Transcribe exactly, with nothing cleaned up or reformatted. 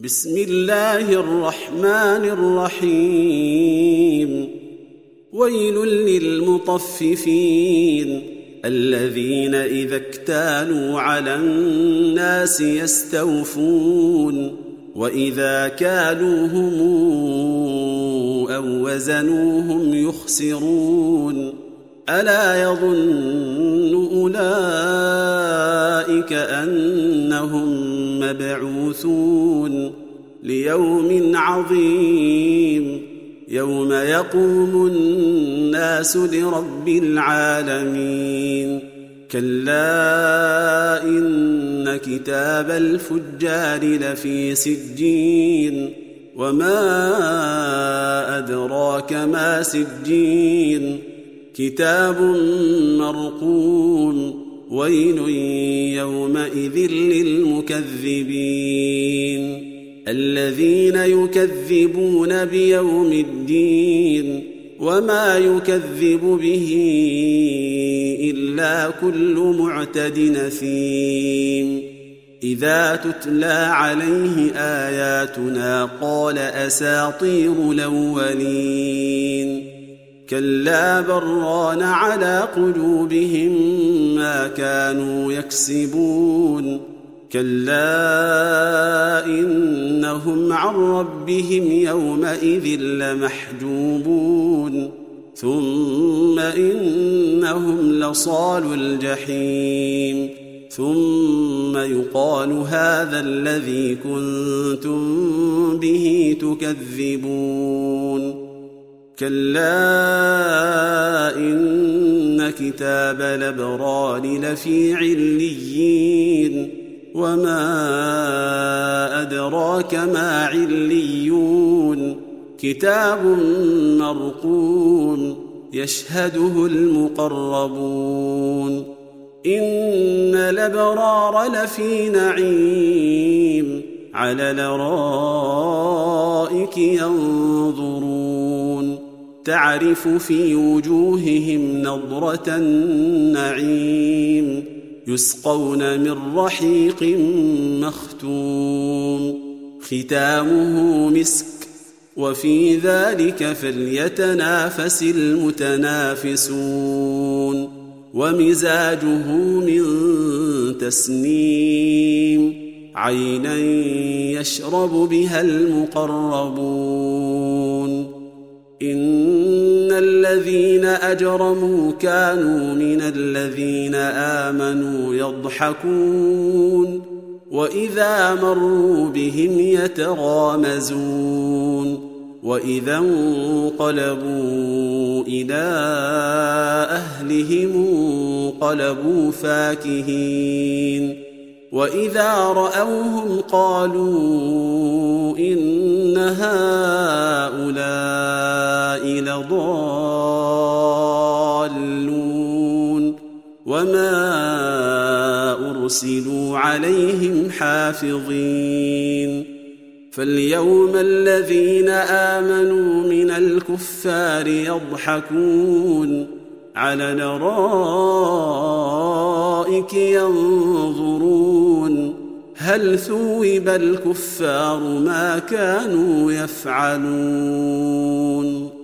بسم الله الرحمن الرحيم ويل للمطففين الذين إذا اكتالوا على الناس يستوفون وإذا كالوهم أو وزنوهم يخسرون ألا يظن أولئك أنهم مبعوثون ليوم عظيم يوم يقوم الناس لرب العالمين كلا إن كتاب الفجار لفي سجين وما أدراك ما سجين كتاب مرقوم ويل يومئذ للمكذبين الذين يكذبون بيوم الدين وما يكذب به إلا كل معتد نثيم إذا تتلى عليه آياتنا قال أساطير الأولين كلا بران على قلوبهم ما كانوا يكسبون كلا إنهم عن ربهم يومئذ لمحجوبون ثم إنهم لصالوا الجحيم ثم يقال هذا الذي كنتم به تكذبون كلا إن كتاب الأبرار لفي عليين وما أدراك ما عليون كتاب مرقوم يشهده المقربون إن الأبرار لفي نعيم على الأرائك ينظرون تعرف في وجوههم نضرة النعيم يسقون من رحيق مختوم ختامه مسك وفي ذلك فليتنافس المتنافسون ومزاجه من تسنيم عينا يشرب بها المقربون إن الذين أجرموا كانوا من الذين آمنوا يضحكون وإذا مروا بهم يتغامزون وإذا انقلبوا إلى أهلهم انقلبوا فاكهين وإذا رأوهم قالوا إن هؤلاء لضالون وما أرسلوا عليهم حافظين فاليوم الذين آمنوا من الكفار يضحكون على الأرائك ينظرون هل ثوب الكفار ما كانوا يفعلون